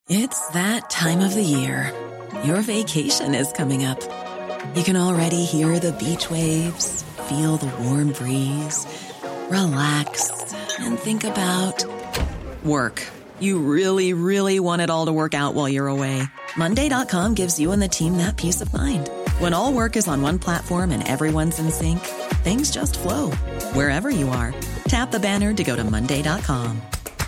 It's that time of the year. Your vacation is coming up. You can already hear the beach waves, feel the warm breeze, relax, and think about work. You really, really want it all to work out while you're away. Monday.com gives you and the team that peace of mind. When all work is on one platform and everyone's in sync, things just flow. Wherever you are, tap the banner to go to Monday.com.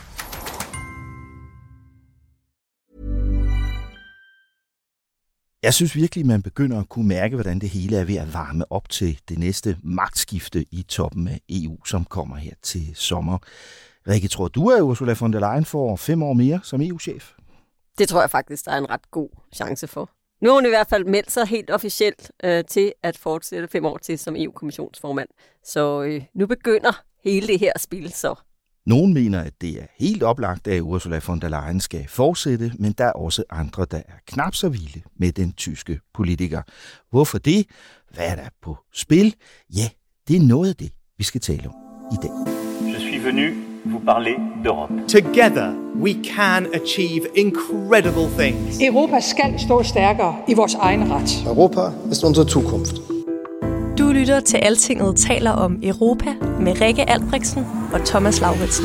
Jeg synes virkelig, man begynder at kunne mærke, hvordan det hele er ved at varme op til det næste magtskifte i toppen af EU, som kommer her til sommer. Rikke, tror du, at Ursula von der Leyen får 5 år mere som EU-chef? Det tror jeg faktisk, der er en ret god chance for. Nu har hun i hvert fald meldt sig helt officielt til at fortsætte 5 år til som EU-kommissionsformand. Så nu begynder hele det her spil så. Nogen mener, at det er helt oplagt, at Ursula von der Leyen skal fortsætte, men der er også andre, der er knap så vilde med den tyske politiker. Hvorfor det? Hvad er der på spil? Ja, det er noget af det, vi skal tale om i dag. Je suis venu vous parler d'Europe. Together we can achieve incredible things. Europa skal stå stærkere i vores egen ret. Europa ist unsere Zukunft. Du lytter til Altinget taler om Europa med Rikke Albrechtsen og Thomas Lauritsen.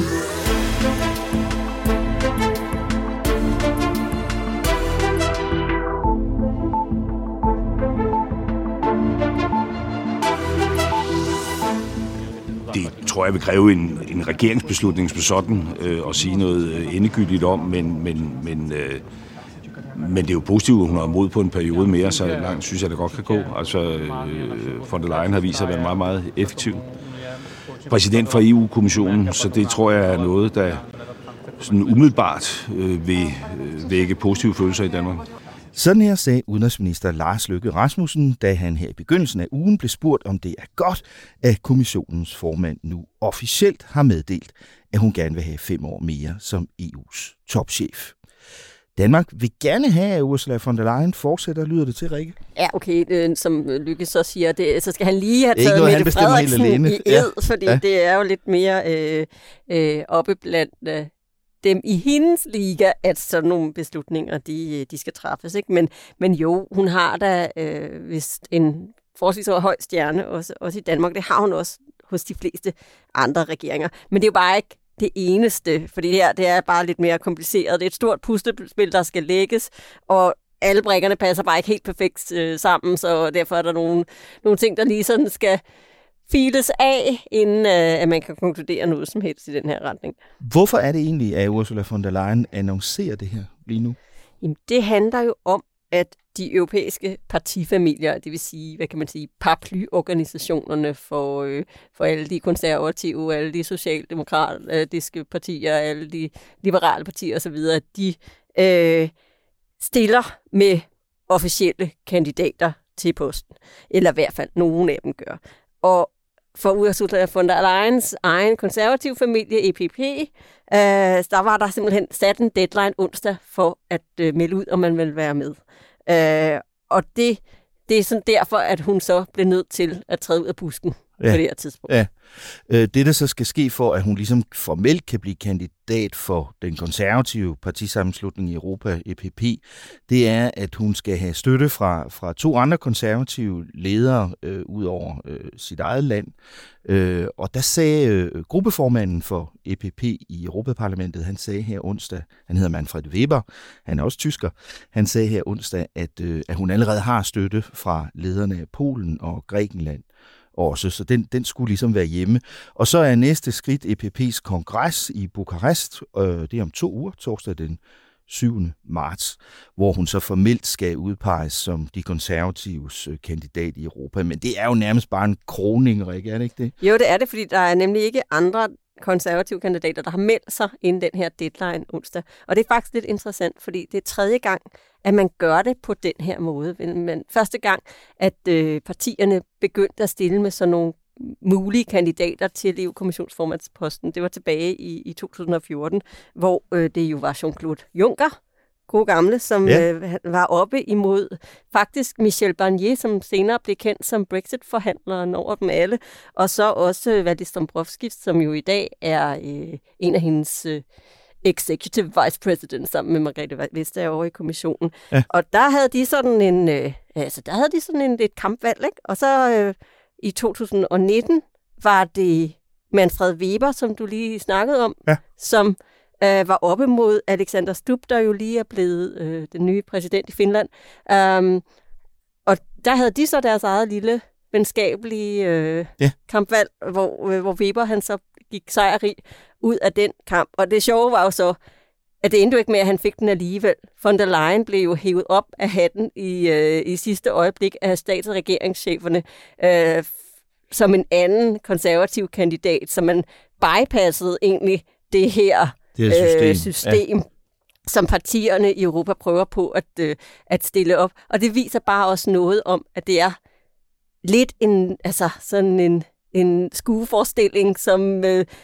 Det tror jeg vil kræve en regeringsbeslutning som sådan at sige noget endegyldigt om, men det er jo positivt, at hun har mod på en periode mere, så langt synes jeg, det godt kan gå. Altså, von der Leyen har vist sig at være meget, meget effektiv præsident for EU-kommissionen, så det tror jeg er noget, der sådan umiddelbart vil vække positive følelser i Danmark. Sådan her sagde udenrigsminister Lars Løkke Rasmussen, da han her i begyndelsen af ugen blev spurgt, om det er godt, at kommissionens formand nu officielt har meddelt, at hun gerne vil have 5 år mere som EU's topchef. Danmark vil gerne have, at Ursula von der Leyen fortsætter, lyder det til, Rikke? Ja, okay, som Lykke så siger, så skal han lige have taget Mette Frederiksen i ed, fordi det er jo lidt mere oppe blandt dem i hendes liga, at sådan nogle beslutninger, de skal træffes. Ikke? Men jo, hun har da vist en forholdsvis høj stjerne, også i Danmark. Det har hun også hos de fleste andre regeringer. Men det er jo bare ikke det eneste, fordi det er bare lidt mere kompliceret. Det er et stort puslespil, der skal lægges, og alle brikkerne passer bare ikke helt perfekt sammen, så derfor er der nogle ting, der lige sådan skal files af, inden at man kan konkludere noget som helst i den her retning. Hvorfor er det egentlig, at Ursula von der Leyen annoncerer det her lige nu? Jamen, det handler jo om, at de europæiske partifamilier, det vil sige, hvad kan man sige, paraplyorganisationerne for alle de konservative, alle de socialdemokratiske partier, alle de liberale partier osv., de stiller med officielle kandidater til posten. Eller i hvert fald nogen af dem gør. Og for Ursula von der Leyens egen konservative familie, EPP, der var der simpelthen sat en deadline onsdag for at melde ud, om man vil være med. Og det er sådan derfor, at hun så blev nødt til at træde ud af busken på det her tidspunkt. Ja. Det, der så skal ske for, at hun ligesom formelt kan blive kandidat for den konservative partisammenslutning i Europa, EPP, det er, at hun skal have støtte fra 2 andre konservative ledere ud over sit eget land. Og der sagde gruppeformanden for EPP i Europaparlamentet, han sagde her onsdag, han hedder Manfred Weber, han er også tysker, han sagde her onsdag, at hun allerede har støtte fra lederne af Polen og Grækenland også, så den skulle ligesom være hjemme. Og så er næste skridt EPP's kongres i Bukarest, det er om 2 uger, torsdag den 7. marts, hvor hun så formelt skal udpeges som de konservatives kandidat i Europa. Men det er jo nærmest bare en kroning, Rikke, er det ikke det? Jo, det er det, fordi der er nemlig ikke andre konservative kandidater, der har meldt sig inden den her deadline onsdag. Og det er faktisk lidt interessant, fordi det er 3. gang, at man gør det på den her måde. Men første gang, at partierne begyndte at stille med sådan nogle mulige kandidater til EU-kommissionsformandsposten, det var tilbage i 2014, hvor det jo var Jean-Claude Juncker, gode gamle, som var oppe imod faktisk Michel Barnier, som senere blev kendt som Brexit-forhandleren over dem alle, og så også Valdis Dombrovskis, som jo i dag er en af hendes executive vice president sammen med Margrethe Vestager i kommissionen. Ja. Og der havde de sådan et kampvalg, ikke? Og så i 2019 var det Manfred Weber, som du lige snakkede om, som var oppe mod Alexander Stubb, der jo lige er blevet den nye præsident i Finland. Og der havde de så deres eget lille venskabelige kampvalg, hvor Weber han så gik sejrrig ud af den kamp. Og det sjove var jo så, at det endte jo ikke med, at han fik den alligevel. Von der Leyen blev jo hævet op af hatten i sidste øjeblik af stats- og regeringscheferne som en anden konservativ kandidat, så man bypassede egentlig det her system som partierne i Europa prøver på at stille op. Og det viser bare også noget om, at det er lidt en skueforestilling, som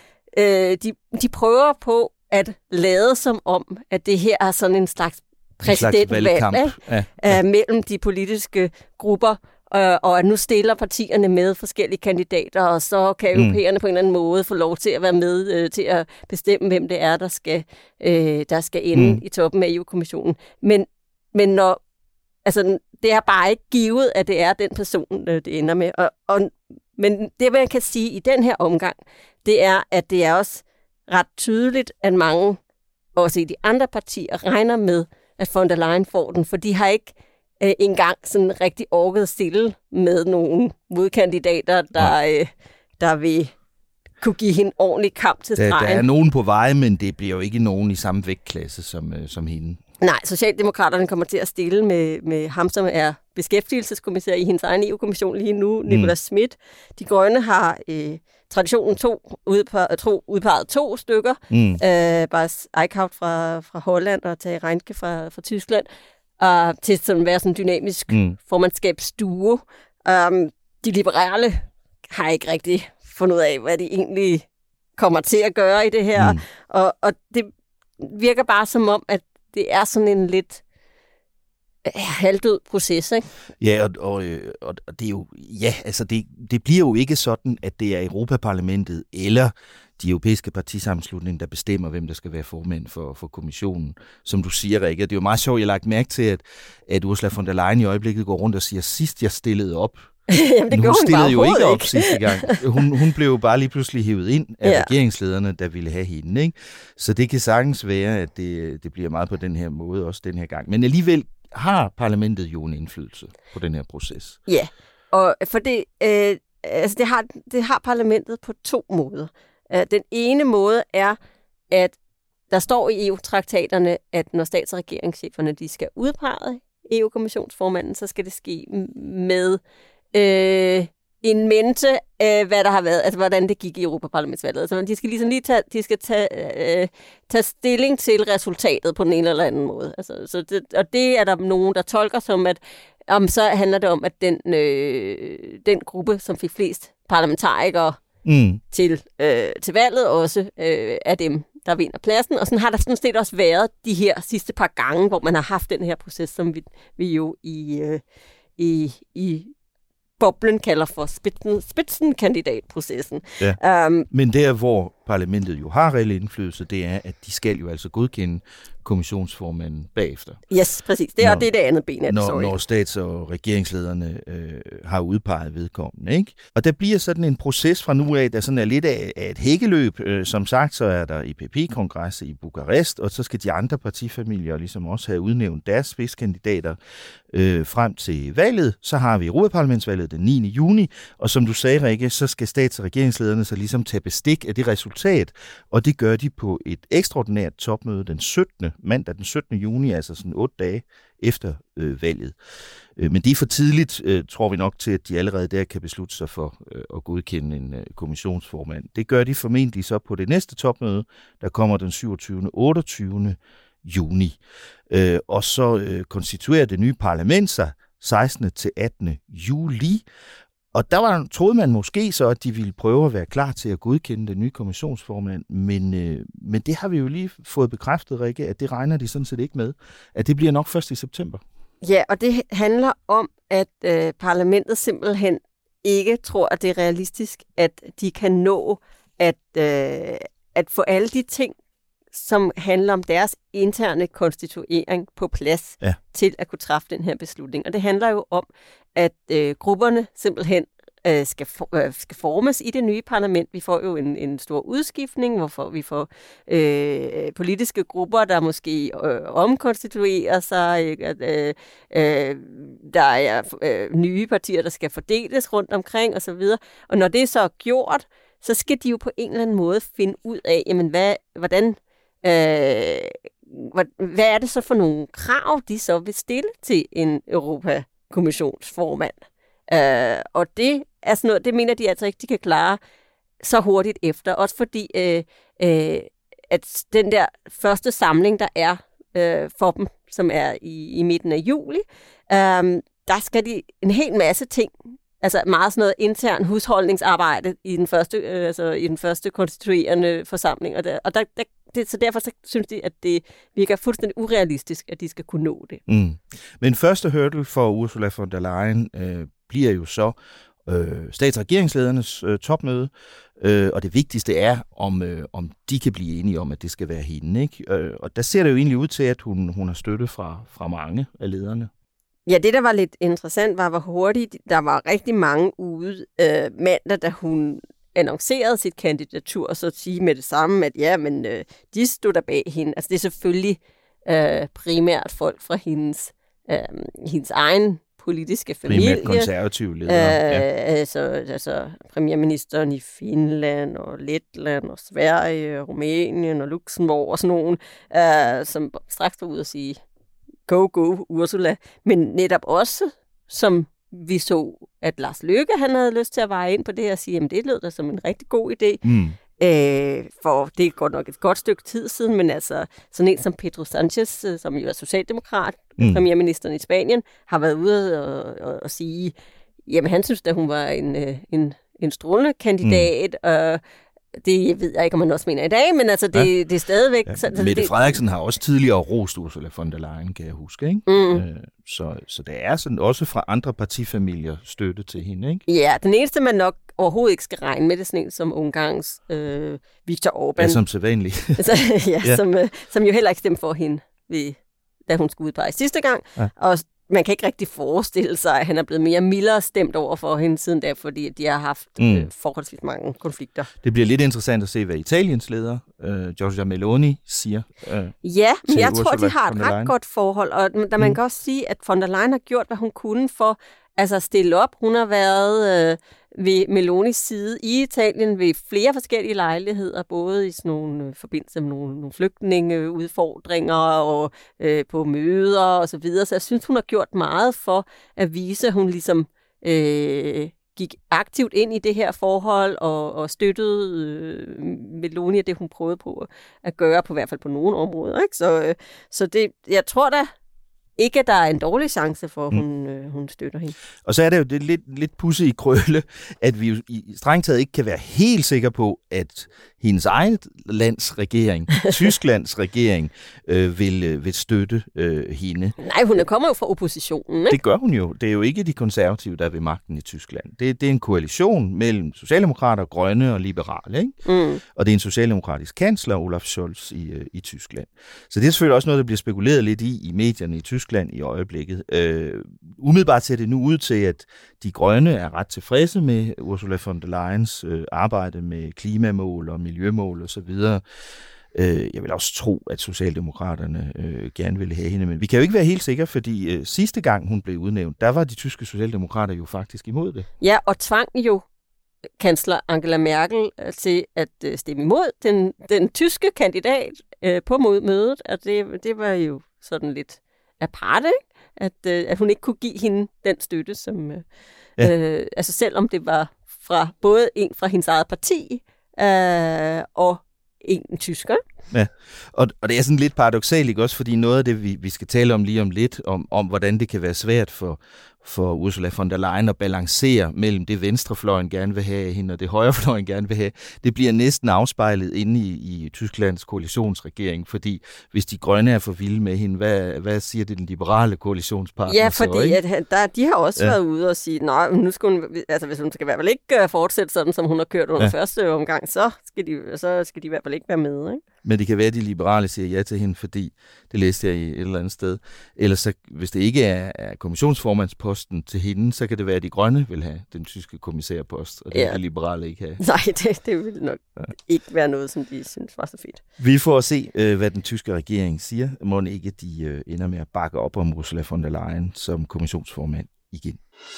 de prøver på at lade som om, at det her er sådan en slags præsidentvalg mellem de politiske grupper, og at nu stiller partierne med forskellige kandidater, og så kan europæerne på en eller anden måde få lov til at være med til at bestemme, hvem det er, der skal ende i toppen af EU-kommissionen. Men når, det er bare ikke givet, at det er den person, det ender med. Men det, man kan sige i den her omgang, det er, at det er også ret tydeligt, at mange, også i de andre partier, regner med, at von der Leyen får den, for de har ikke engang sådan rigtig orket stille med nogle modkandidater, der vil kunne give hende ordentlig kamp til stregen. Der er nogen på vej, men det bliver jo ikke nogen i samme vægtklasse som hende. Nej, Socialdemokraterne kommer til at stille med ham, som er beskæftigelseskommissær i hendes egen EU-kommission lige nu, Nicolas Schmidt. De Grønne har traditionen udpeget 2 stykker. Bas Eickhout fra Holland og Tage Reinke fra Tyskland. Til at være sådan en dynamisk formandskabsduo. De liberale har ikke rigtig fundet ud af, hvad de egentlig kommer til at gøre i det her. Og det virker bare som om, at det er sådan en lidt halvdød proces, ikke? Ja, og det er jo, det bliver jo ikke sådan, at det er Europaparlamentet eller de europæiske partisammenslutninger, der bestemmer, hvem der skal være formand for kommissionen. Som du siger, Rikke, det er jo meget sjovt, jeg har lagt mærke til, at Ursula von der Leyen i øjeblikket går rundt og siger, sidst jeg stillede op. Jamen, det hun stillede jo ikke op sidste gang. Hun blev jo bare lige pludselig hævet ind af regeringslederne, der ville have hende, ikke? Så det kan sagtens være, at det bliver meget på den her måde også den her gang. Men alligevel har parlamentet jo en indflydelse på den her proces. Ja, og for det har parlamentet på 2 måder. Den ene måde er, at der står i EU-traktaterne, at når stats- og regeringscheferne de skal udpege EU-kommissionsformanden, så skal det ske med en mente af, hvad der har været, altså hvordan det gik i Europaparlamentsvalget. Altså de skal ligesom tage stilling til resultatet på den ene eller anden måde. Altså, og det er der nogen, der tolker som, at så handler det om, at den gruppe, som fik flest parlamentarikere til valget, også er dem, der vinder pladsen. Og sådan har der sådan set også været de her sidste par gange, hvor man har haft den her proces, som vi jo i boblen kalder for spidsenkandidatprocessen. Ja. Men der, hvor parlamentet jo har reel indflydelse, det er, at de skal jo altså godkende kommissionsformanden bagefter. Yes, præcis. Det er det andet ben af det. Når stats- og regeringslederne har udpeget vedkommende, ikke? Og der bliver sådan en proces fra nu af, der sådan er lidt af et hækkeløb. Som sagt, så er der EPP-kongres i Bukarest, og så skal de andre partifamilier ligesom også have udnævnt deres spidskandidater frem til valget. Så har vi Europaparlamentsvalget den 9. juni, og som du sagde, Rikke, så skal stats- og regeringslederne så ligesom tage bestik af det resultat, og det gør de på et ekstraordinært topmøde mandag den 17. juni, altså sådan 8 dage efter valget. Men det er for tidligt, tror vi nok, til at de allerede der kan beslutte sig for at godkende en kommissionsformand. Det gør de formentlig så på det næste topmøde, der kommer den 27. og 28. juni. Og så konstituerer det nye parlament sig 16. til 18. juli. Og der troede man måske så, at de ville prøve at være klar til at godkende den nye kommissionsformand, men det har vi jo lige fået bekræftet, Rikke, at det regner de sådan set ikke med, at det bliver nok først i september. Ja, og det handler om, at parlamentet simpelthen ikke tror, at det er realistisk, at de kan nå at få alle de ting, som handler om deres interne konstituering på plads til at kunne træffe den her beslutning. Og det handler jo om, at grupperne simpelthen skal formes i det nye parlament. Vi får jo en stor udskiftning, hvorfor vi får politiske grupper, der måske omkonstituerer sig. Der er nye partier, der skal fordeles rundt omkring osv. Og når det så er gjort, så skal de jo på en eller anden måde finde ud af, jamen hvad er det så for nogle krav, de så vil stille til en Europakommissionsformand. Og det er sådan noget, det mener de altså ikke, de kan klare så hurtigt efter. Også fordi, at den der første samling, der er for dem, som er i midten af juli, der skal de en hel masse ting, altså meget sådan noget intern husholdningsarbejde i den første konstituerende forsamling. Så derfor så synes de, at det virker fuldstændig urealistisk, at de skal kunne nå det. Men første hurdle for Ursula von der Leyen bliver jo så stats- og regeringsledernes topmøde, og det vigtigste er, om de kan blive enige om, at det skal være hende, ikke? Og der ser det jo egentlig ud til, at hun har støtte fra mange af lederne. Ja, det der var lidt interessant, var hvor hurtigt der var rigtig mange ude mandag, da hun annoncerede sit kandidatur, og så sige med det samme, at ja, men de stod der bag hende. Altså det er selvfølgelig primært folk fra hendes egen politiske familie. Primært konservative ledere. Altså premierministeren i Finland og Letland og Sverige og Rumænien og Luxembourg og sådan nogen, som straks var ude at sige, go, Ursula. Men netop også, som vi så, at Lars Løkke, han havde lyst til at veje ind på det og sige, at det lød da som en rigtig god idé. For det er godt nok et godt stykke tid siden, men altså sådan en som Pedro Sanchez, som jo er socialdemokrat, premierministeren i Spanien, har været ude og sige, jamen han synes, at hun var en strålende kandidat, og det ved jeg ikke, om man også mener i dag, men altså det er stadigvæk... Ja, Mette Frederiksen har også tidligere rost Ursula von der Leyen, kan jeg huske, ikke? Så der er sådan også fra andre partifamilier støtte til hende, ikke? Ja, den eneste, man nok overhovedet ikke skal regne med, det er sådan en som Ungarns Viktor Orbán. Ja, som sædvanligt. Som jo heller ikke stemte for hende, da hun skulle udpege sidste gang. Ja. Og man kan ikke rigtig forestille sig, at han er blevet mere mildere stemt over for hende siden da, fordi de har haft forholdsvis mange konflikter. Det bliver lidt interessant at se, hvad Italiens leder, Giorgia Meloni, siger. Ja, men jeg tror, de har et ret godt forhold, og man kan også sige, at von der Leyen har gjort, hvad hun kunne for at stille op. Hun har været ved Melonis side i Italien ved flere forskellige lejligheder, både i sådan nogle forbindelse med nogle flygtningeudfordringer og på møder og så videre. Så jeg synes, hun har gjort meget for at vise, at hun ligesom gik aktivt ind i det her forhold og støttede Meloni af det, hun prøvede på at gøre, på hvert fald på nogle områder. Ikke? Så det, jeg tror da ikke, at der er en dårlig chance for, at hun støtter hende. Og så er det jo det lidt pudsigt i krølle, at vi jo strengt taget ikke kan være helt sikre på, at hendes egen lands regering, Tysklands regering, vil støtte hende. Nej, hun kommer jo fra oppositionen, ikke? Det gør hun jo. Det er jo ikke de konservative, der er ved magten i Tyskland. Det er en koalition mellem socialdemokrater, grønne og liberale, ikke? Og det er en socialdemokratisk kansler, Olaf Scholz, i Tyskland. Så det er selvfølgelig også noget, der bliver spekuleret lidt i medierne i Tyskland i øjeblikket. Umiddelbart ser det nu ud til, at de grønne er ret tilfredse med Ursula von der Leyens arbejde med klimamål og miljømål osv. Jeg vil også tro, at socialdemokraterne gerne ville have hende, men vi kan jo ikke være helt sikre, fordi sidste gang hun blev udnævnt, der var de tyske socialdemokrater jo faktisk imod det. Ja, og tvang jo kansler Angela Merkel til at stemme imod den tyske kandidat på mødet, og det var jo sådan lidt aparte, at hun ikke kunne give hende den støtte, som altså selvom det var fra både en fra hendes eget parti og en tysker. Ja, og det er sådan lidt paradoksalt, ikke også, fordi noget af det, vi skal tale om lige om lidt, om hvordan det kan være svært for for Ursula von der Leyen at balancere mellem det venstrefløjen gerne vil have af hende, og det højrefløjen gerne vil have. Det bliver næsten afspejlet inde i Tysklands koalitionsregering, fordi hvis de grønne er for vilde med hende, hvad siger det den liberale koalitionspartner? Ja, fordi de har også været ude og sige, nej, nu skal hun, altså hvis hun skal i hvert fald ikke fortsætte sådan, som hun har kørt under første omgang, så skal de i hvert fald ikke være med, ikke? Men det kan være, at de liberale siger ja til hende, fordi det læste jeg i et eller andet sted. Ellers, så, hvis det ikke er kommissionsformandsposten til hende, så kan det være, at de grønne vil have den tyske kommissærpost, og det vil de liberale ikke have. Nej, det vil nok ikke være noget, som de synes var så fedt. Vi får at se, hvad den tyske regering siger. Må ikke de ender med at bakke op om Ursula von der Leyen som kommissionsformand igen.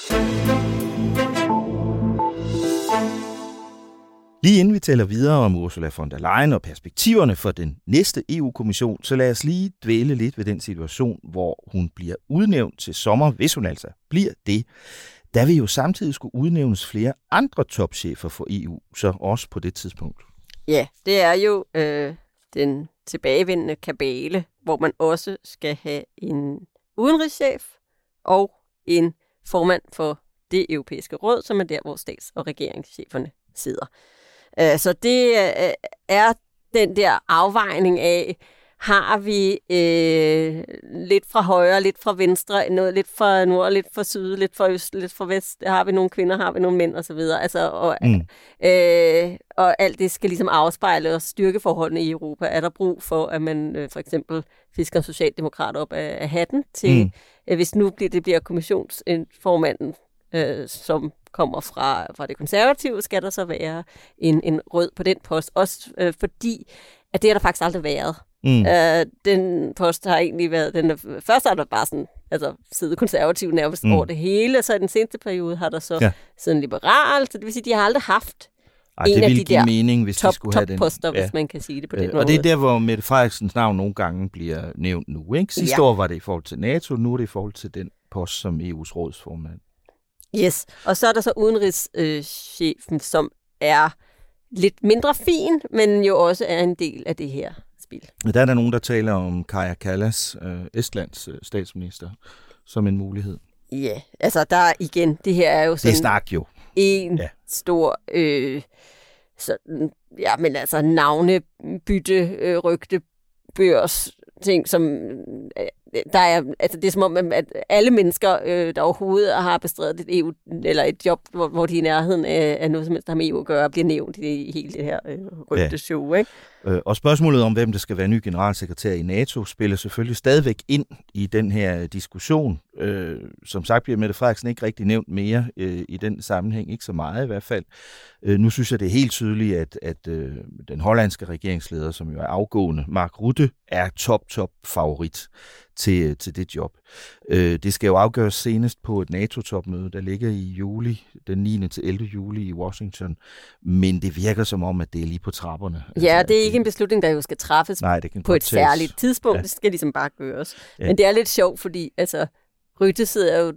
Lige inden vi taler videre om Ursula von der Leyen og perspektiverne for den næste EU-kommission, så lad os lige dvæle lidt ved den situation, hvor hun bliver udnævnt til sommer, hvis hun altså bliver det. Der vil jo samtidig skulle udnævnes flere andre topchefer for EU, så også på det tidspunkt. Ja, det er jo den tilbagevendende kabale, hvor man også skal have en udenrigschef og en formand for det europæiske råd, som er der, hvor stats- og regeringscheferne sidder. Så det er den der afvejning af, har vi lidt fra højre, lidt fra venstre, noget lidt fra nord, lidt fra syd, lidt fra øst, lidt fra vest, har vi nogle kvinder, har vi nogle mænd osv. Altså, og alt det skal ligesom afspejle og styrke forholdene i Europa. Er der brug for, at man for eksempel fisker en socialdemokrat op af hatten til, hvis nu det bliver kommissionsformanden, som kommer fra det konservative, skal der så være en rød på den post. Også fordi, at det har der faktisk aldrig været. Den post har egentlig været, først har der bare sådan, altså siddet konservativ nærmest over det hele, og så i den seneste periode har der så siddet en liberal, så det vil sige, de har aldrig haft en af de der mening, hvis de skulle have den poster, hvis man kan sige det på den måde. Og det er der, hvor Mette Frederiksens navn nogle gange bliver nævnt nu, ikke? Sidste år var det i forhold til NATO, nu er det i forhold til den post som EU's rådsformand. Yes, og så er der så udenrigschefen, som er lidt mindre fin, men jo også er en del af det her spil. Der er der nogen, der taler om Kaja Kallas, Estlands statsminister, som en mulighed. Ja, altså der igen, det her er jo sådan... Det snak jo. En stor... men altså navnebytte, rygte, børs, ting, som... Der er, altså det er som om, at alle mennesker, der overhovedet har bestrædet et EU, eller et job, hvor de i nærheden af noget som helst, der har med EU at gøre, bliver nævnt i hele det her rygteshow, ikke? Og spørgsmålet om, hvem der skal være ny generalsekretær i NATO, spiller selvfølgelig stadigvæk ind i den her diskussion. Som sagt bliver Mette Frederiksen ikke rigtig nævnt mere i den sammenhæng, ikke så meget i hvert fald. Nu synes jeg, det er helt tydeligt, at den hollandske regeringsleder, som jo er afgående, Mark Rutte, er top favorit til det job. Det skal jo afgøres senest på et NATO-topmøde, der ligger i juli, den 9. til 11. juli i Washington, men det virker som om, at det er lige på trapperne. Ja, altså, det er ikke en beslutning, der jo skal træffes på et særligt tidspunkt. Ja. Det skal ligesom bare gøres. Ja. Men det er lidt sjovt, fordi altså, Rutte sidder jo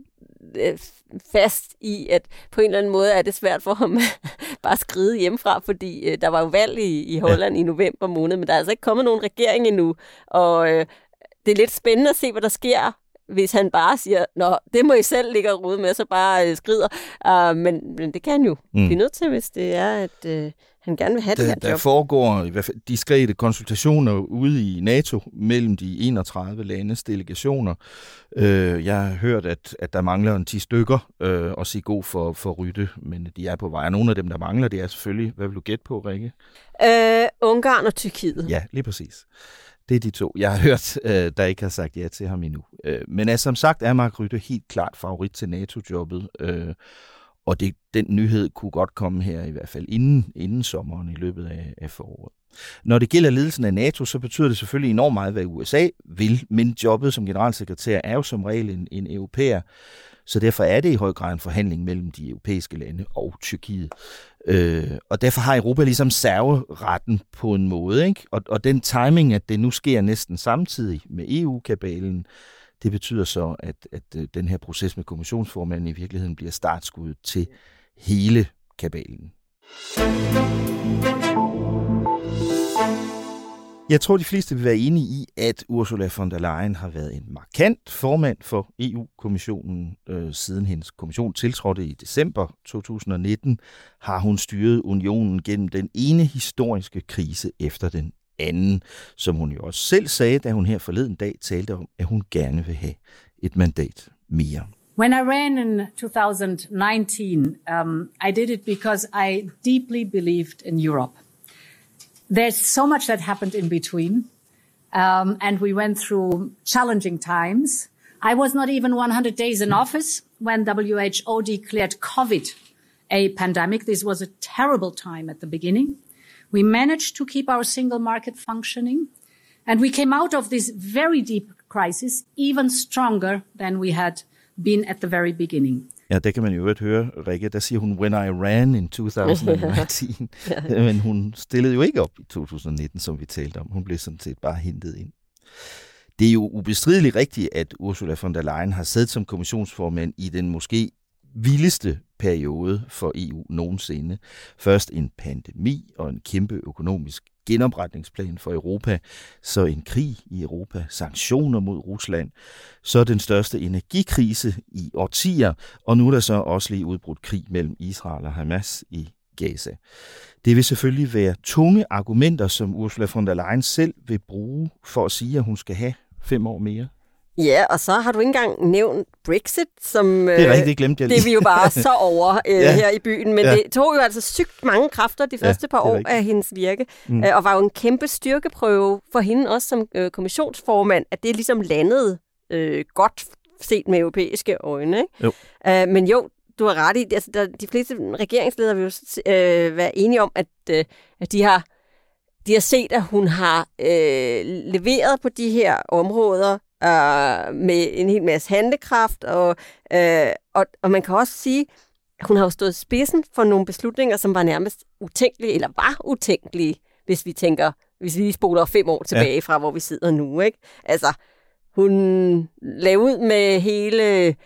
fast i, at på en eller anden måde er det svært for ham bare at skride hjemmefra, fordi der var jo valg i Holland i november måned, men der er altså ikke kommet nogen regering endnu, og det er lidt spændende at se, hvad der sker, hvis han bare siger, nå, det må I selv ligge og rode med, så bare skrider. Men det kan han jo blive nødt til, hvis det er, at han gerne vil have det her job. Der foregår i hvert fald diskrete konsultationer ude i NATO mellem de 31 landes delegationer. Jeg har hørt, at der mangler en 10 stykker at sige god for Rutte, men de er på vej. Nogle af dem, der mangler, det er selvfølgelig, hvad vil du gætte på, Rikke? Ungarn og Tyrkiet. Ja, lige præcis. Det er de to, jeg har hørt, der ikke har sagt ja til ham endnu. Men som sagt er Mark Rutte helt klart favorit til NATO-jobbet, og den nyhed kunne godt komme her i hvert fald inden sommeren i løbet af foråret. Når det gælder ledelsen af NATO, så betyder det selvfølgelig enormt meget, hvad USA vil, men jobbet som generalsekretær er jo som regel en europæer, så derfor er det i høj grad en forhandling mellem de europæiske lande og Tyrkiet. Og derfor har Europa ligesom serveretten på en måde, ikke? Og den timing, at det nu sker næsten samtidig med EU-kabalen, det betyder så, at den her proces med kommissionsformanden i virkeligheden bliver startskuddet til hele kabalen. Jeg tror, de fleste vil være enige i, at Ursula von der Leyen har været en markant formand for EU-kommissionen. Siden hendes kommission tiltrådte i december 2019, har hun styret unionen gennem den ene historiske krise efter den anden, som hun jo også selv sagde, da hun her forleden dag talte om, at hun gerne vil have et mandat mere. When I ran in 2019, I did it because I deeply believed in Europe. There's so much that happened in between, and we went through challenging times. I was not even 100 days in office when WHO declared COVID a pandemic. This was a terrible time at the beginning. We managed to keep our single market functioning, and we came out of this very deep crisis even stronger than we had been at the very beginning. Ja, det kan man jo øvrigt høre, Rikke. Der siger hun, when I ran in 2019. Men hun stillede jo ikke op i 2019, som vi talte om. Hun blev sådan set bare hentet ind. Det er jo ubestrideligt rigtigt, at Ursula von der Leyen har siddet som kommissionsformand i den måske vildeste periode for EU nogensinde. Først en pandemi og en kæmpe økonomisk genopretningsplan for Europa, så en krig i Europa, sanktioner mod Rusland, så den største energikrise i årtier, og nu er der så også lige udbrudt krig mellem Israel og Hamas i Gaza. Det vil selvfølgelig være tunge argumenter, som Ursula von der Leyen selv vil bruge for at sige, at hun skal have 5 år mere. Ja, og så har du ikke engang nævnt Brexit, som det er rigtigt, det glemte jeg lige. Det er vi jo bare så over her i byen. Men det tog jo altså sygt mange kræfter de første par år af hendes virke, og var jo en kæmpe styrkeprøve for hende også som kommissionsformand, at det ligesom landede godt set med europæiske øjne. Ikke? Jo. Men jo, du har ret i, altså, de fleste regeringsledere vil jo være enige om, at de har set, at hun har leveret på de her områder, med en hel masse handlekraft, og man kan også sige, at hun har jo stået spidsen for nogle beslutninger, som var nærmest utænkelige, eller var utænkelige, hvis vi lige spoler 5 år tilbage fra, hvor vi sidder nu, ikke? Altså, hun lagde ud med hele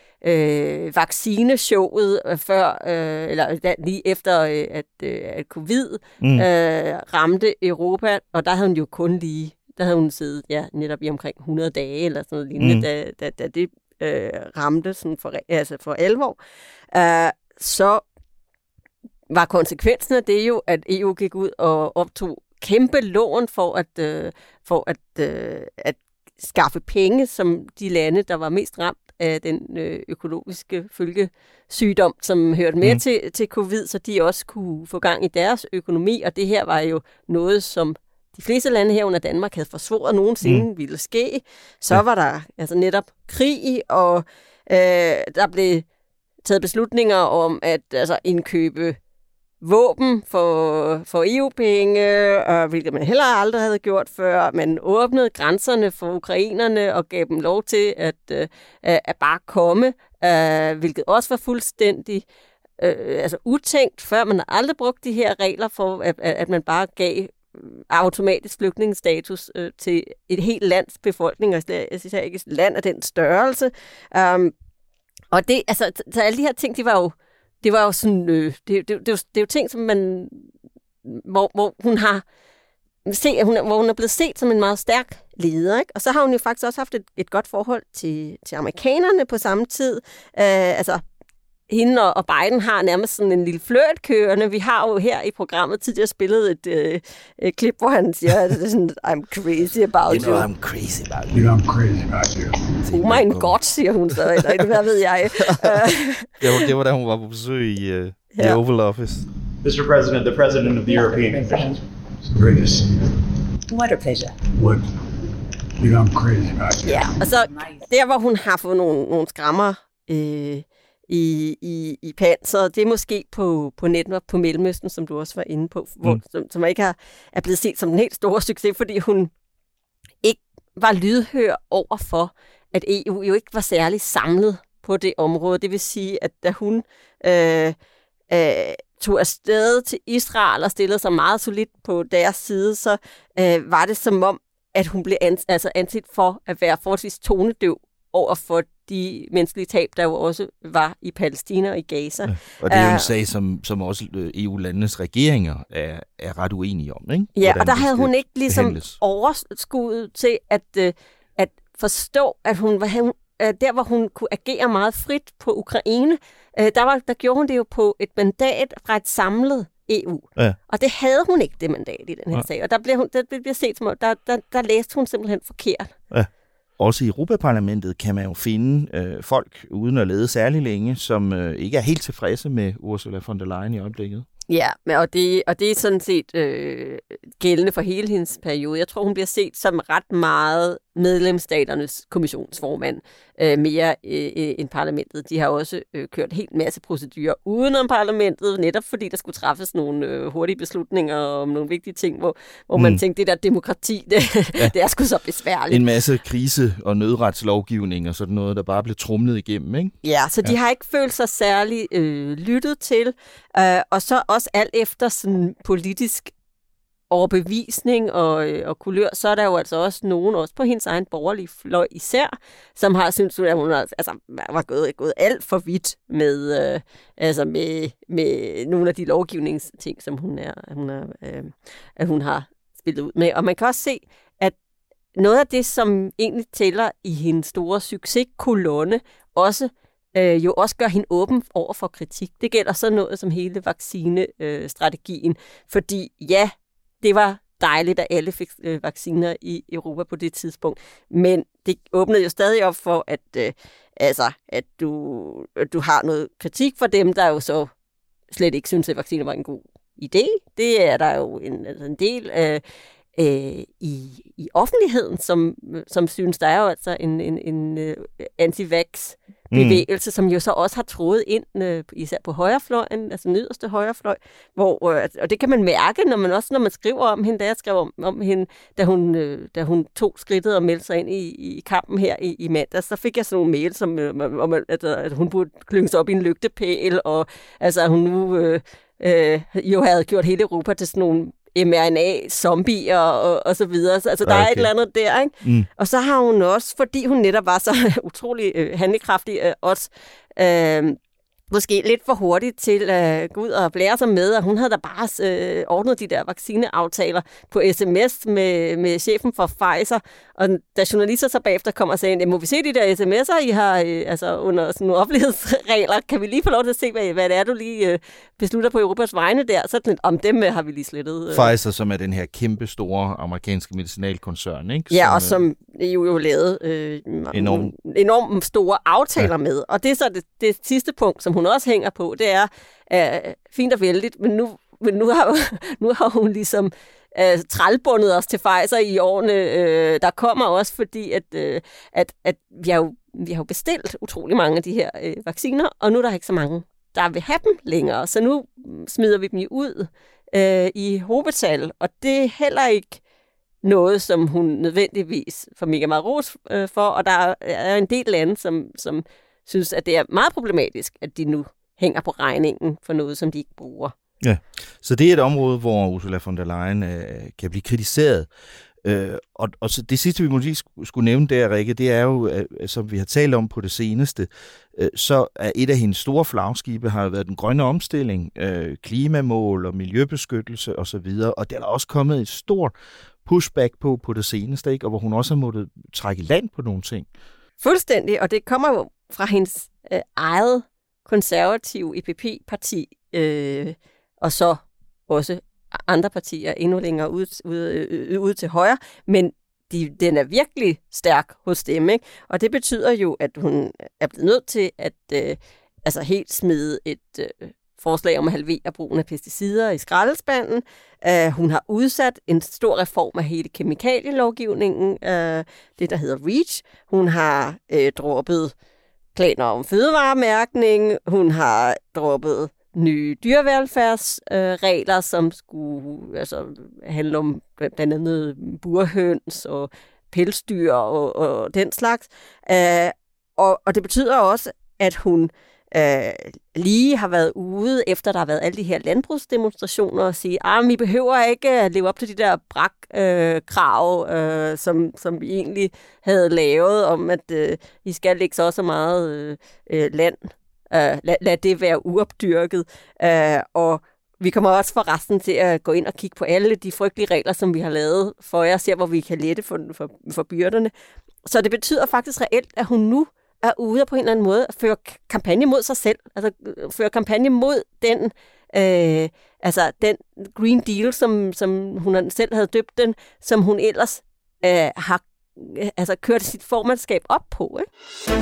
vaccineshowet før, eller lige efter, at covid ramte Europa, og der havde hun jo kun lige der havde hun siddet netop i omkring 100 dage, eller sådan noget lignende, da det ramte sådan for alvor. Så var konsekvensen af det jo, at EU gik ud og optog kæmpe lån for at skaffe penge, som de lande, der var mest ramt af den økologiske følgesygdom, som hørte med til covid, så de også kunne få gang i deres økonomi, og det her var jo noget, som de fleste lande herunder Danmark havde forsvoret nogensinde ville ske. Så var der altså netop krig, og der blev taget beslutninger om at indkøbe våben for EU-penge, hvilket man heller aldrig havde gjort før. Man åbnede grænserne for ukrainerne og gav dem lov til at bare komme, hvilket også var fuldstændig utænkt, før man aldrig brugt de her regler for, at man bare gav automatisk flygtningestatus til et helt lands befolkning, og jeg synes ikke et land af den størrelse. Og det, altså, så alle de her ting, det var jo sådan, det er jo ting, som man, hvor hun har hvor hun er blevet set som en meget stærk leder, ikke? Og så har hun jo faktisk også haft et godt forhold til amerikanerne på samme tid. Hende og Biden har nærmest sådan en lille flirt kørende. Vi har jo her i programmet tidligere spillet et klip, hvor han siger, sådan, I'm crazy about you. You know, I'm crazy about you. You know, I'm crazy about you. Oh my god, siger hun så. Eller hvad ved jeg. Det var da hun var på besøg i The Oval Office. Mr. President, the President of the European Commission. Great to see you. What a pleasure. What? You know, I'm crazy about you. Ja, og så der, hvor hun har fået nogle skrammer i panser. Det er måske på netop på Mellemøsten, som du også var inde på, som ikke er blevet set som en helt stor succes, fordi hun ikke var lydhør over for, at EU jo ikke var særlig samlet på det område. Det vil sige, at da hun tog afsted til Israel og stillede sig meget solidt på deres side, så var det som om, at hun blev anset for at være forholdsvis tonedøv over for de menneskelige tab, der jo også var i Palæstina og i Gaza. Ja, og det er jo en sag, som også EU-landenes regeringer er ret uenige om, ikke? Ja, og der havde hun ikke ligesom overskuddet til at forstå, at hun var der, hvor hun kunne agere meget frit på Ukraine. Der gjorde hun det jo på et mandat fra et samlet EU. Ja. Og det havde hun ikke, det mandat i den her sag. Og der blev set som, der læste hun simpelthen forkert. Ja. Også i Europaparlamentet kan man jo finde folk, uden at lede særlig længe, som ikke er helt tilfredse med Ursula von der Leyen i øjeblikket. Ja, og det er sådan set gældende for hele hendes periode. Jeg tror, hun bliver set som ret meget medlemsstaternes kommissionsformand, mere end parlamentet. De har også kørt helt masse procedurer udenom parlamentet, netop fordi der skulle træffes nogle hurtige beslutninger om nogle vigtige ting, hvor man tænkte, det der demokrati, det er sgu så besværligt. En masse krise- og nødretslovgivning og sådan noget, der bare blev trumlet igennem, ikke? Ja, så de har ikke følt sig særlig lyttet til, og så også alt efter sådan politisk overbevisning og kulør, så er der jo altså også nogen, også på hendes egen borgerlige fløj især, som har syntes, at hun var gået alt for vidt med nogle af de lovgivningsting, som hun har spillet ud med. Og man kan også se, at noget af det, som egentlig tæller i hendes store succeskolonne, også jo også gør hende åben over for kritik. Det gælder så noget som hele vaccinestrategien, fordi ja, det var dejligt, at alle fik vacciner i Europa på det tidspunkt, men det åbnede jo stadig op for, at du har noget kritik for dem, der jo så slet ikke synes, at vacciner var en god idé. Det er der jo en del af i offentligheden, som synes, der er jo altså en anti-vax bevægelse, som jo så også har trådet ind, især på højrefløjen, altså den yderste højrefløj, og det kan man mærke, når man skriver om hende, da jeg skrev om hende, da hun tog skridtet og meldte sig ind i kampen her i mandags, så fik jeg sådan nogle mails om at hun burde klynge sig op i en lygtepæl, og altså hun nu jo havde gjort hele Europa til sådan nogle mRNA-zombier og så videre. Altså, der er et eller andet der, ikke? Mm. Og så har hun også, fordi hun netop var så utrolig handlekraftig, også måske lidt for hurtigt til at gå ud og blære sig med, og hun havde da bare ordnet de der vaccineaftaler på sms med chefen for Pfizer, og da journalister så bagefter kommer og siger, må vi se de der sms'er, I har under sådan nogle offentlighedsregler, kan vi lige få lov til at se, hvad det er, du lige beslutter på Europas vegne der, så om dem har vi lige slettet. Pfizer, som er den her kæmpe store amerikanske medicinalkoncern, ikke? Ja, og som jo lavede enormt store aftaler med, og det er så det sidste punkt, som hun også hænger på, det er fint og vældigt, men nu har hun ligesom trælbundet os til Pfizer i årene, der kommer også, fordi at vi har jo bestilt utrolig mange af de her vacciner, og nu er der ikke så mange, der vil have dem længere, så nu smider vi dem ud i hovedtal, og det er heller ikke noget, som hun nødvendigvis får mega meget ros for, og der er en del lande, som synes, at det er meget problematisk, at de nu hænger på regningen for noget, som de ikke bruger. Ja, så det er et område, hvor Ursula von der Leyen kan blive kritiseret. Og så det sidste, vi måske skulle nævne der, Rikke, det er jo, som vi har talt om på det seneste, så er et af hendes store flagskibe har været den grønne omstilling, klimamål og miljøbeskyttelse osv., og der er også kommet et stort pushback på det seneste, ikke? Og hvor hun også har måttet trække land på nogle ting. Fuldstændig, og det kommer jo fra hendes eget konservative EPP-parti, og så også andre partier endnu længere ude til højre, men den er virkelig stærk hos dem, ikke? Og det betyder jo, at hun er blevet nødt til at helt smide et forslag om at halvere brugen af pesticider i skraldespanden. Hun har udsat en stor reform af hele kemikalielovgivningen, det der hedder REACH. Hun har droppet planer om fødevaremærkning. Hun har droppet nye dyrevelfærdsregler, som skulle handle om blandt andet burhøns og pelsdyr og den slags. Og det betyder også, at hun lige har været ude, efter der har været alle de her landbrugsdemonstrationer, og sige, vi behøver ikke at leve op til de der brak-krav, som vi egentlig havde lavet, om at I skal lægge så meget land. Lad det være uopdyrket. Og vi kommer også for resten til at gå ind og kigge på alle de frygtelige regler, som vi har lavet for jer, og se, hvor vi kan lette for byrderne. Så det betyder faktisk reelt, at hun nu er ude på en eller anden måde at føre kampagne mod sig selv. Altså føre kampagne mod den, den Green Deal, som hun selv havde døbt den, som hun ellers har kørt sit formandskab op på. Ikke?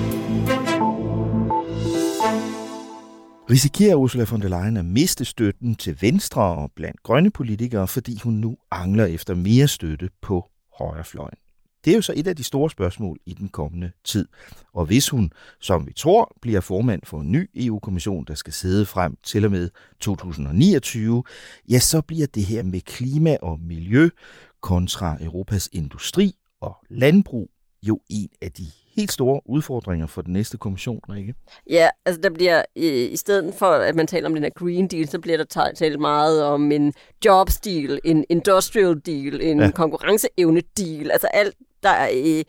Risikerer Ursula von der Leyen at miste støtten til Venstre og blandt grønne politikere, fordi hun nu angler efter mere støtte på højrefløjen? Det er jo så et af de store spørgsmål i den kommende tid. Og hvis hun, som vi tror, bliver formand for en ny EU-kommission, der skal sidde frem til og med 2029, ja, så bliver det her med klima og miljø kontra Europas industri og landbrug jo en af de helt store udfordringer for den næste kommission, ikke? Ja, altså der bliver, i stedet for at man taler om den her Green Deal, så bliver der talt meget om en jobs deal, en industrial deal, en konkurrenceevne deal, altså alt, der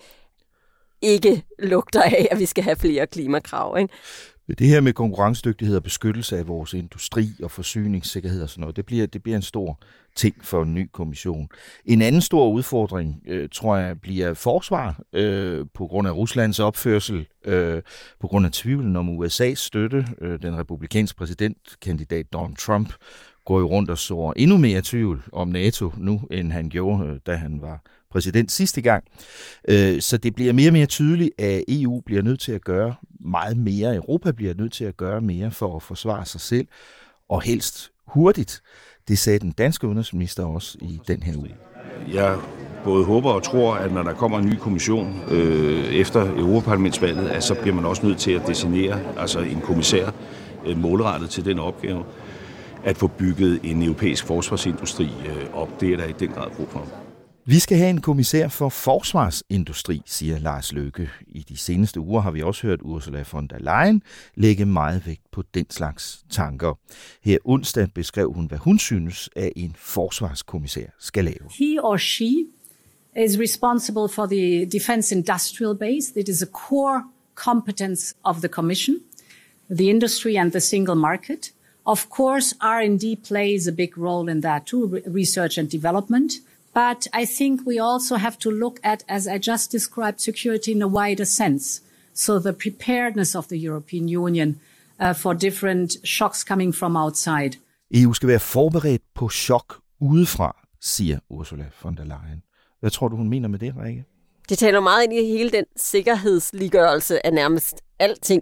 ikke lugter af, at vi skal have flere klimakrav, ikke? Det her med konkurrencedygtighed og beskyttelse af vores industri og forsyningssikkerhed og sådan noget, det bliver en stor ting for en ny kommission. En anden stor udfordring, tror jeg, bliver forsvar på grund af Ruslands opførsel, på grund af tvivlen om USA's støtte. Den republikanske præsidentkandidat Donald Trump går jo rundt og sår endnu mere tvivl om NATO nu, end han gjorde, da han var præsident sidste gang. Så det bliver mere og mere tydeligt, at EU bliver nødt til at gøre meget mere. Europa bliver nødt til at gøre mere for at forsvare sig selv, og helst hurtigt. Det sagde den danske udenrigsminister også i den her uge. Jeg både håber og tror, at når der kommer en ny kommission efter Europaparlamentsvalget, at så bliver man også nødt til at designere altså en kommissær målrettet til den opgave, at få bygget en europæisk forsvarsindustri op. Det er der i den grad brug for. Vi skal have en kommissær for forsvarsindustri, siger Lars Løkke. I de seneste uger har vi også hørt Ursula von der Leyen lægge meget vægt på den slags tanker. Her onsdag beskrev hun, hvad hun synes, at en forsvarskommissær skal lave. He or she is responsible for the defense industrial base. It is a core competence of the Commission, the industry and the single market. Of course, R&D plays a big role in that too, research and development. But I think we also have to look at, as I just described, security in a wider sense. So the preparedness of the European Union for different shocks coming from outside. EU skal være forberedt på chok udefra, siger Ursula von der Leyen. Hvad tror du, hun mener med det, Rikke? Det taler meget ind i hele den sikkerhedsliggørelse af nærmest alting,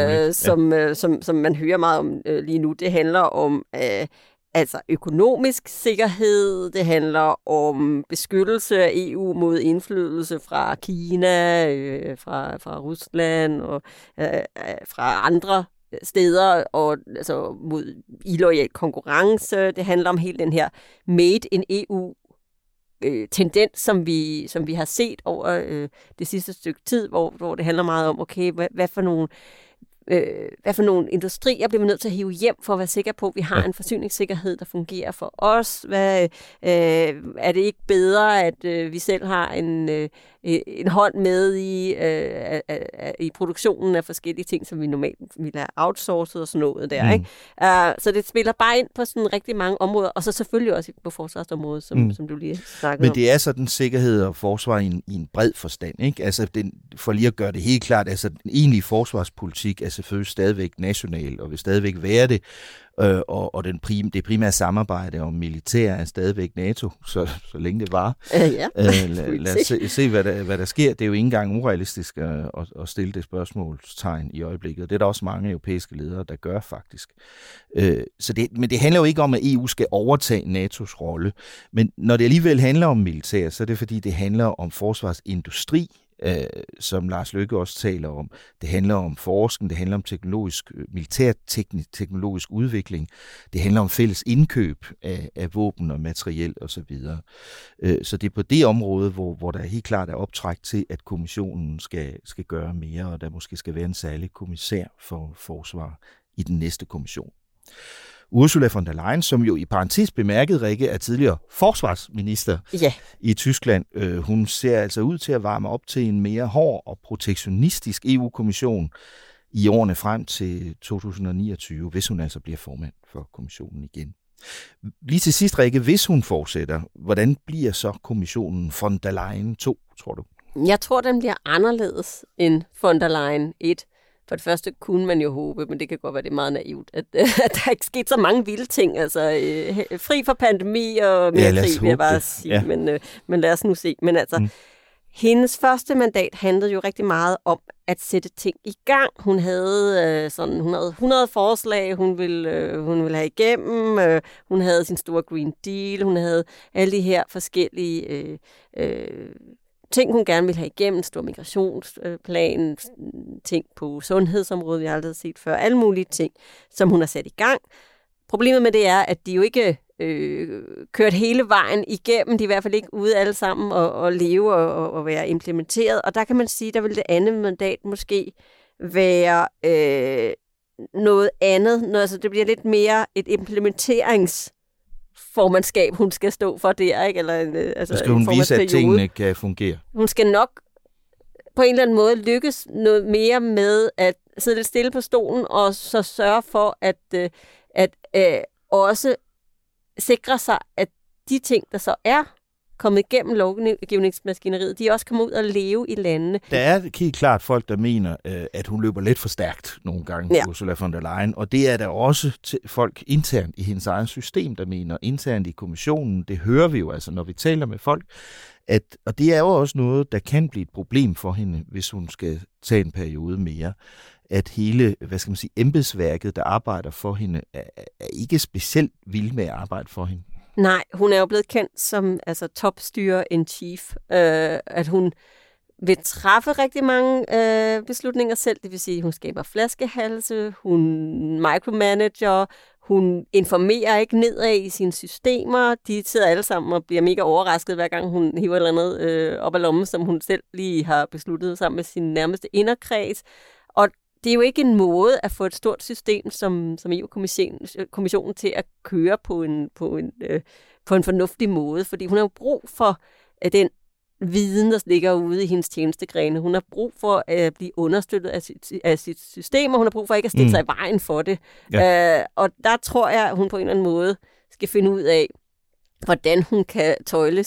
som man hører meget om lige nu. Det handler om altså økonomisk sikkerhed, det handler om beskyttelse af EU mod indflydelse fra Kina, fra Rusland og fra andre steder, og altså mod illoyal konkurrence. Det handler om hele den her made in EU tendens, som vi har set over det sidste stykke tid, hvor det handler meget om, okay, hvad for nogle industrier bliver vi nødt til at hive hjem for at være sikre på, at vi har en forsyningssikkerhed, der fungerer for os? Er det ikke bedre, at vi selv har en hånd med i produktionen af forskellige ting, som vi normalt ville have outsourcet og sådan noget der, ikke? Så det spiller bare ind på sådan rigtig mange områder, og så selvfølgelig også på forsvarsområdet, som du lige snakkede om. Men det er sådan sikkerhed og forsvar i en bred forstand, ikke? Altså for lige at gøre det helt klart, altså den egentlige forsvarspolitik er selvfølgelig stadigvæk national, og vil stadigvæk være det, og det primære samarbejde om militær er stadigvæk NATO, så længe det var. Lad os se, hvad der sker. Det er jo ikke engang urealistisk at stille det spørgsmålstegn i øjeblikket. Det er der også mange europæiske ledere, der gør faktisk. Men det handler jo ikke om, at EU skal overtage NATO's rolle. Men når det alligevel handler om militær, så er det fordi, det handler om forsvarsindustri, som Lars Løkke også taler om. Det handler om forskning, det handler om militærteknologisk udvikling, det handler om fælles indkøb af våben og materiel osv. Så det er på det område, hvor der helt klart er optræk til, at kommissionen skal gøre mere, og der måske skal være en særlig kommissær for forsvar i den næste kommission. Ursula von der Leyen, som jo i parentes bemærket, Rikke, er tidligere forsvarsminister i Tyskland. Hun ser altså ud til at varme op til en mere hård og protektionistisk EU-kommission i årene frem til 2029, hvis hun altså bliver formand for kommissionen igen. Lige til sidst, Rikke, hvis hun fortsætter, hvordan bliver så kommissionen von der Leyen 2, tror du? Jeg tror, den bliver anderledes end von der Leyen 1. For det første kunne man jo håbe, men det kan godt være, det er meget naivt, at der ikke sket så mange vilde ting. Altså, fri for pandemi og mere krig, vil jeg bare sige. Ja. Men lad os nu se. Men altså, hendes første mandat handlede jo rigtig meget om at sætte ting i gang. Hun havde 100 forslag, hun ville have igennem. Hun havde sin store Green Deal. Hun havde alle de her forskellige ting, hun gerne ville have igennem, stor migrationsplan, ting på sundhedsområdet, vi har aldrig set før, alle mulige ting, som hun har sat i gang. Problemet med det er, at de jo ikke kørt hele vejen igennem, de er i hvert fald ikke ude alle sammen og leve og være implementeret, og der kan man sige, der vil det andet mandat måske være noget andet, altså det bliver lidt mere et implementeringsformandskab, hun skal stå for der, ikke? Eller, altså, skal hun vise, at tingene kan fungere? Hun skal nok på en eller anden måde lykkes noget mere med at sidde lidt stille på stolen, og så sørge for at også sikre sig, at de ting, der så er kommet igennem lovgivningsmaskineriet, de også kommer ud og leve i landene. Der er helt klart folk, der mener, at hun løber lidt for stærkt nogle gange, Ursula von der Leyen, og det er der også folk internt i hendes eget system, der mener, internt i kommissionen. Det hører vi jo altså, når vi taler med folk, og det er jo også noget, der kan blive et problem for hende, hvis hun skal tage en periode mere, at hele, embedsværket, der arbejder for hende, er ikke specielt vild med at arbejde for hende. Nej, hun er jo blevet kendt som topstyrer-in-chief, at hun vil træffe rigtig mange beslutninger selv, det vil sige, at hun skaber flaskehalse, hun micromanager, hun informerer ikke nedad i sine systemer, de sidder alle sammen og bliver mega overrasket, hver gang hun hiver et eller andet op af lommen, som hun selv lige har besluttet sammen med sin nærmeste inderkreds. Og det er jo ikke en måde at få et stort system som EU-kommissionen til at køre på en fornuftig måde, fordi hun har jo brug for den viden, der ligger ude i hendes tjenestegrene. Hun har brug for at blive understøttet af sit system, og hun har brug for ikke at stille sig i vejen for det. Ja. Og der tror jeg, at hun på en eller anden måde skal finde ud af, hvordan hun kan tøjle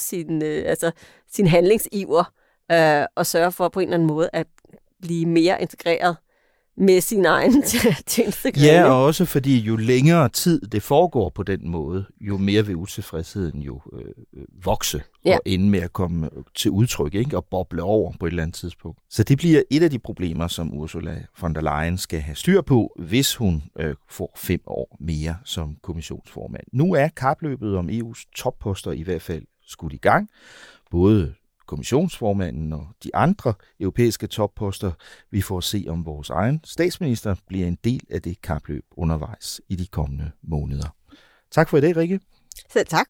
sin handlingsiver og sørge for på en eller anden måde at blive mere integreret med sin egen tjenestegrene. Ja, og også fordi jo længere tid det foregår på den måde, jo mere vil utilfredsheden jo vokse og ende med at komme til udtryk, ikke? Og boble over på et eller andet tidspunkt. Så det bliver et af de problemer, som Ursula von der Leyen skal have styr på, hvis hun får 5 år mere som kommissionsformand. Nu er kapløbet om EU's topposter i hvert fald skudt i gang. Både kommissionsformanden og de andre europæiske topposter. Vi får se, om vores egen statsminister bliver en del af det kapløb undervejs i de kommende måneder. Tak for i dag, Rikke. Selv tak.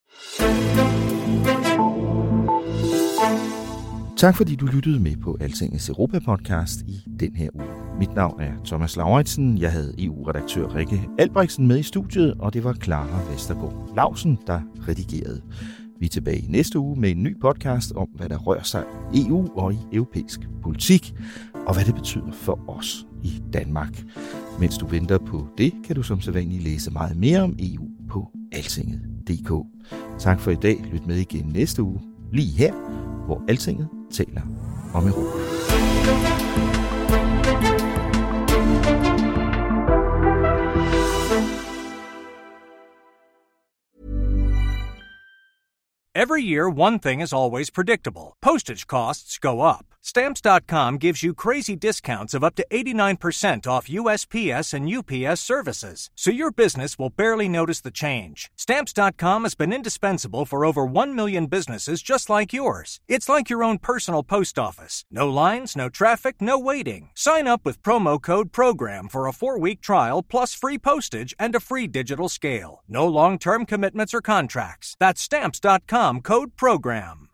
Tak fordi du lyttede med på Altingets Europa-podcast i den her uge. Mit navn er Thomas Lauritsen. Jeg havde EU-redaktør Rikke Albrechtsen med i studiet, og det var Clara Vestergaard Lausen, der redigerede. Vi er tilbage i næste uge med en ny podcast om, hvad der rører sig i EU og i europæisk politik, og hvad det betyder for os i Danmark. Mens du venter på det, kan du som sædvanligt læse meget mere om EU på altinget.dk. Tak for i dag. Lyt med igen næste uge, lige her, hvor Altinget taler om Europa. Every year, one thing is always predictable. Postage costs go up. Stamps.com gives you crazy discounts of up to 89% off USPS and UPS services, so your business will barely notice the change. Stamps.com has been indispensable for over 1 million businesses just like yours. It's like your own personal post office. No lines, no traffic, no waiting. Sign up with promo code PROGRAM for a 4-week trial plus free postage and a free digital scale. No long-term commitments or contracts. That's Stamps.com, code PROGRAM.